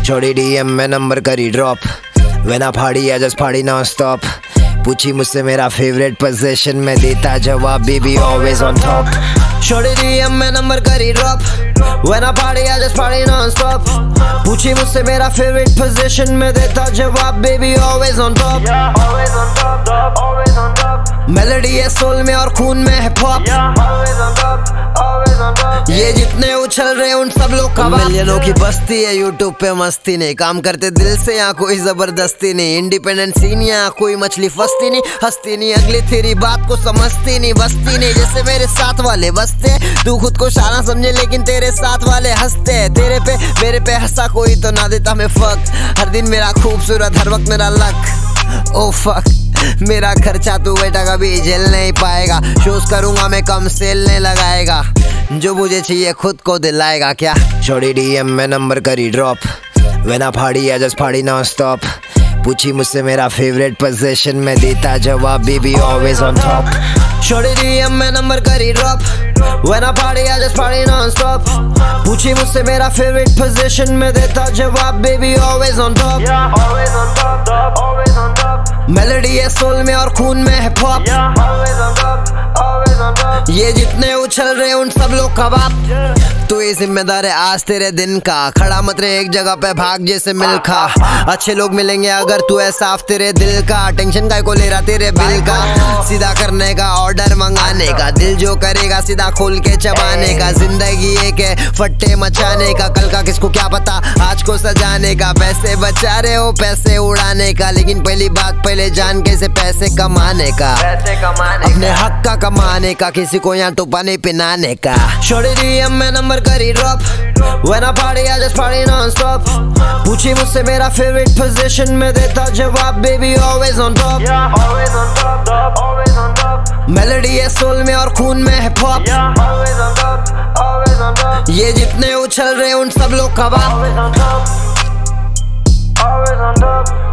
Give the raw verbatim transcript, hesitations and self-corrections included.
छोड़ी डीएम में नंबर करी ड्रॉप, वेना फाड़ी या जस्ट फाड़ी नॉन स्टॉप। पूछी मुझसे मेरा फेवरेट पोजीशन में देता जवाब बेबी ऑलवेज ऑन टॉप। छोड़ी डीएम में नंबर करी ड्रॉप, वेना फाड़ी या जस्ट फाड़ी नॉन स्टॉप। पूछी मुझसे मेरा फेवरेट पोजीशन में देता जवाब baby always on top. Melody है सोल में और खून में हिप हॉप, ये जितने उछल रहे उन सब लोग का मिलियनों की बस्ती है। यूट्यूब पे मस्ती नहीं, काम करते दिल से, यहाँ कोई जबरदस्ती नहीं। इंडिपेंडेंट सीन यहाँ कोई मछली फंसती नहीं, हंसती नहीं, अगली तेरी बात को समझती नहीं, बसती नहीं। जैसे मेरे साथ वाले बसते, तू खुद को शाना समझे लेकिन तेरे साथ वाले हंसते। तेरे पे मेरे पे हंसा कोई तो ना देता मैं फक, हर दिन मेरा खूबसूरत हर वक्त मेरा लक। ओ फक, मेरा खर्चा तू बेटा कभी झेल नहीं पाएगा। शोज करूंगा मैं कम सेल नहीं लगाएगा, जो मुझे चाहिए खुद को दिलाएगा क्या। छोड़ी डीएम में नंबर करी ड्रॉप, वेना फाड़ी या जस्ट फाड़ी नॉन स्टॉप। पूछी मुझसे मेरा फेवरेट पोजीशन में देता जवाब बेबी ऑलवेज ऑन टॉप। छोड़ी डीएम में नंबर करी ड्रॉप, वेना फाड़ी या जस्ट फाड़ी नॉन स्टॉप। पूछी मुझसे मेरा फेवरेट पोजीशन में देता जवाब baby always on top. Melody है सोल में और खून में हिप हॉप, ये जितने उछल रहे उन सब लोग का बाप। तू ही जिम्मेदार है आज तेरे दिन का, खड़ा मत रहे एक जगह पे भाग जैसे मिल्खा। अच्छे लोग मिलेंगे अगर तू है साफ तेरे दिल का, टेंशन का को ले रहा तेरे बिल का। सीधा करने का ऑर्डर मंगाने का, दिल जो करेगा सीधा खोल के चबाने का। जिंदगी एक है फट्टे मचाने का, कल का किसको क्या पता आज को सजाने का। पैसे बचा रहे हो पैसे उड़ाने का, लेकिन पहली बात पहले जान कैसे पैसे कमाने का, पैसे कमाने अपने हक का कमाने का, किसी को यहाँ टोपा नहीं पिनाने का। छोड़ी डीएम में नंबर करी ड्रॉप, वेना फाड़ी या जस्ट फाड़ी नॉन स्टॉप। पूछी मुझसे मेरा फेवरेट पोजीशन में देता जवाब baby always on top. Melody है सोल में और खून में हिप हॉप, ये जितने उछल रहे उन सब लोग का बाप।